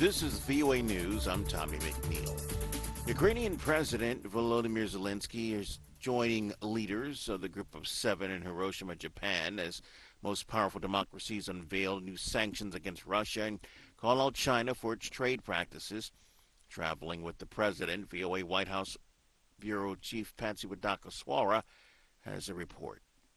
This is VOA News. I'm Tommy McNeil. Ukrainian President Volodymyr Zelensky is joining leaders of the Group of Seven in Hiroshima, Japan, as most powerful democracies unveil new sanctions against Russia and call out China for its trade practices. Traveling with the president, VOA White House Bureau Chief Patsy Widakuswara has a report.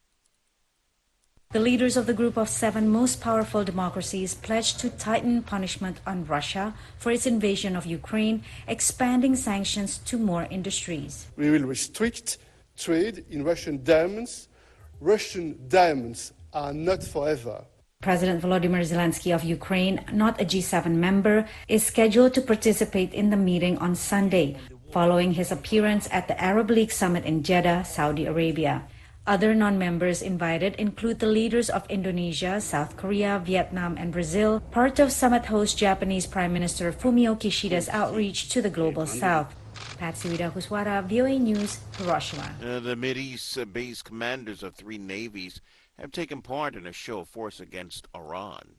The leaders of the Group of Seven most powerful democracies pledged to tighten punishment on Russia for its invasion of Ukraine, expanding sanctions to more industries. We will restrict trade in Russian diamonds. Russian diamonds are not forever. President Volodymyr Zelensky of Ukraine, not a G7 member, is scheduled to participate in the meeting on Sunday, following his appearance at the Arab League Summit in Jeddah, Saudi Arabia. Other non-members invited include the leaders of Indonesia, South Korea, Vietnam, and Brazil, part of summit host Japanese Prime Minister Fumio Kishida's outreach to the Global South. Patsy Widakuswara, VOA News, Hiroshima. The Mideast base commanders of three navies have taken part in a show of force against Iran.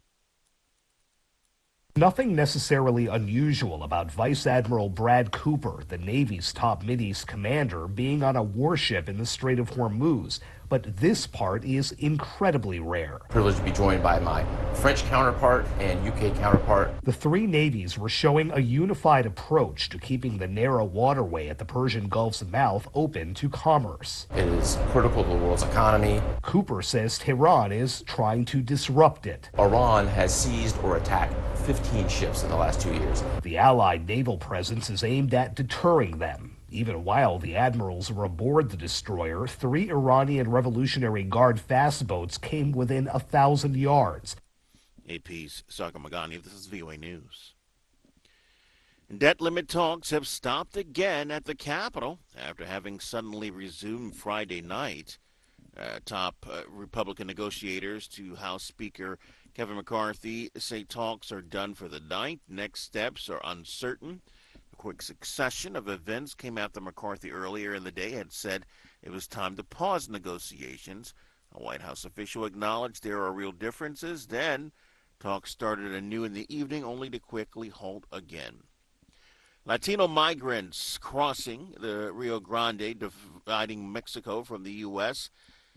Nothing necessarily unusual about Vice Admiral Brad Cooper, the Navy's top Mideast commander, being on a warship in the Strait of Hormuz. But this part is incredibly rare. Privileged to be joined by my French counterpart and UK counterpart. The three navies were showing a unified approach to keeping the narrow waterway at the Persian Gulf's mouth open to commerce. It is critical to the world's economy. Cooper says Tehran is trying to disrupt it. Iran has seized or attacked 15 ships in the last 2 years. The Allied naval presence is aimed at deterring them. Even while the admirals were aboard the destroyer, three Iranian Revolutionary Guard fast boats came within 1,000 yards. AP's Sagar Magani, this is VOA News. Debt limit talks have stopped again at the Capitol after having suddenly resumed Friday night. Top Republican negotiators to House Speaker Kevin McCarthy say talks are done for the night. Next steps are uncertain. A quick succession of events came after McCarthy earlier in the day had said it was time to pause negotiations. A White House official acknowledged there are real differences. Then talks started anew in the evening, only to quickly halt again. Latino migrants crossing the Rio Grande, dividing Mexico from the U.S.,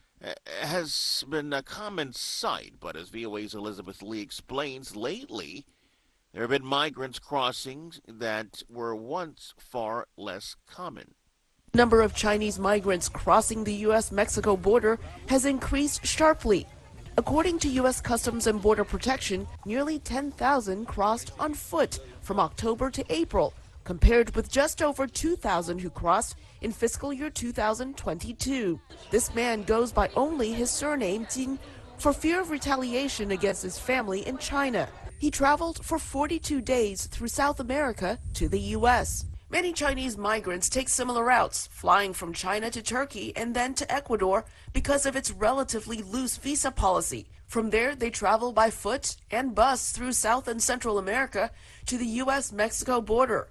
has been a common sight, but as VOA's Elizabeth Lee explains, lately there have been migrants crossing that were once far less common. Number of Chinese migrants crossing the U.S.-Mexico border has increased sharply. According to U.S. Customs and Border Protection, nearly 10,000 crossed on foot from October to April, compared with just over 2,000 who crossed in fiscal year 2022. This man goes by only his surname, Jin, for fear of retaliation against his family in China. He traveled for 42 days through South America to the U.S. Many Chinese migrants take similar routes, flying from China to Turkey and then to Ecuador because of its relatively loose visa policy. From there, they travel by foot and bus through South and Central America to the U.S.-Mexico border.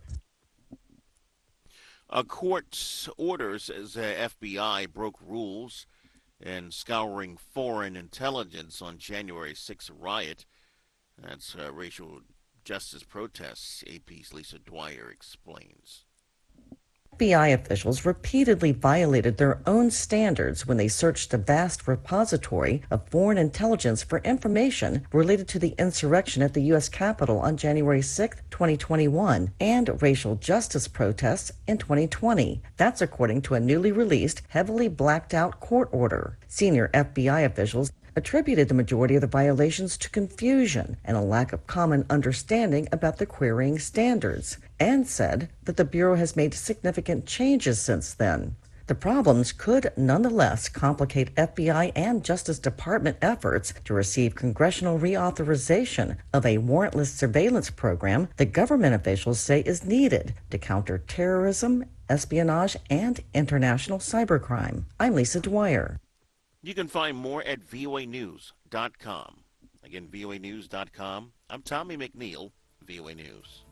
A court orders as the FBI broke rules in scouring foreign intelligence on January 6th riot. That's racial justice protests, AP's Lisa Dwyer explains. FBI officials repeatedly violated their own standards when they searched a vast repository of foreign intelligence for information related to the insurrection at the U.S. Capitol on January 6, 2021, and racial justice protests in 2020. That's according to a newly released, heavily blacked out court order. Senior FBI officials attributed the majority of the violations to confusion and a lack of common understanding about the querying standards, and said that the Bureau has made significant changes since then. The problems could nonetheless complicate FBI and Justice Department efforts to receive congressional reauthorization of a warrantless surveillance program the government officials say is needed to counter terrorism, espionage, and international cybercrime. I'm Lisa Dwyer. You can find more at voanews.com. Again, voanews.com. I'm Tommy McNeil, VOA News.